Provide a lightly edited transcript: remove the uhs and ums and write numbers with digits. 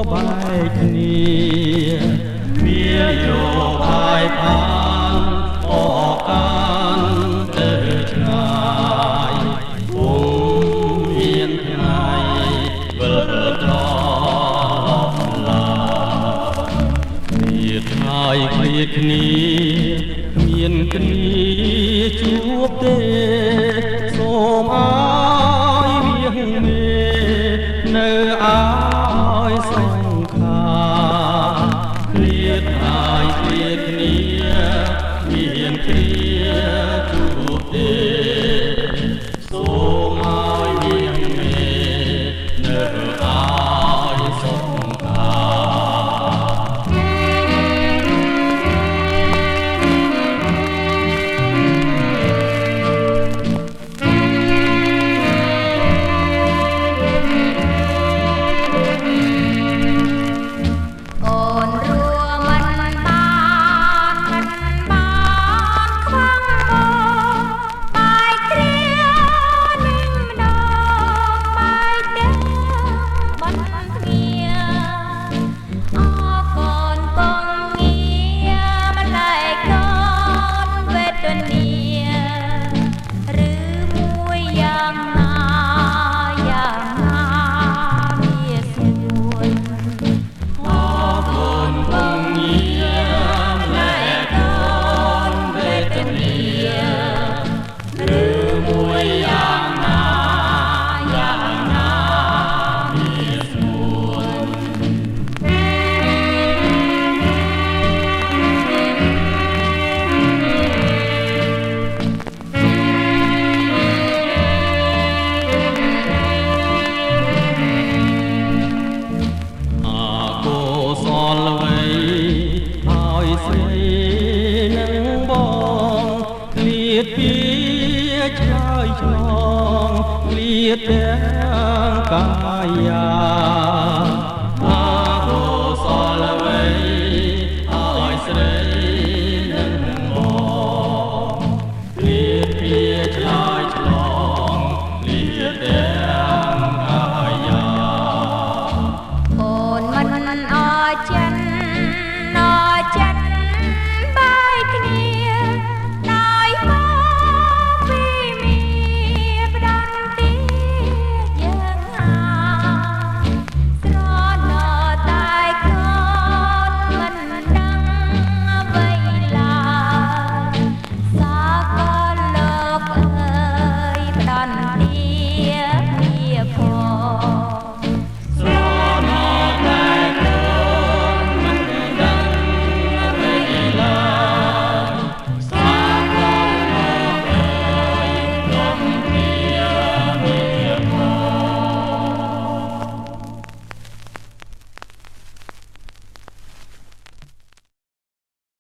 បែកគ្នាមានយោបាយបានអកានទៅឆ្ងាយពុំមានថ្ងៃវិលដល់ឡាមានថ្ងៃឃ្លាតគ្នាមានគ្នាជួបទេសូមអើយវាងមេនៅអើយសង្ខាឃ្លាតហើយឃ្លាតគ្នាមានគ្នាជួបទេសូមអើយវាងមេនៅអើយសង្ខាស្រីនឹងបងឃ្លាតពីឆ្លើយឆ្លងឃ្លាតទាំងកាយា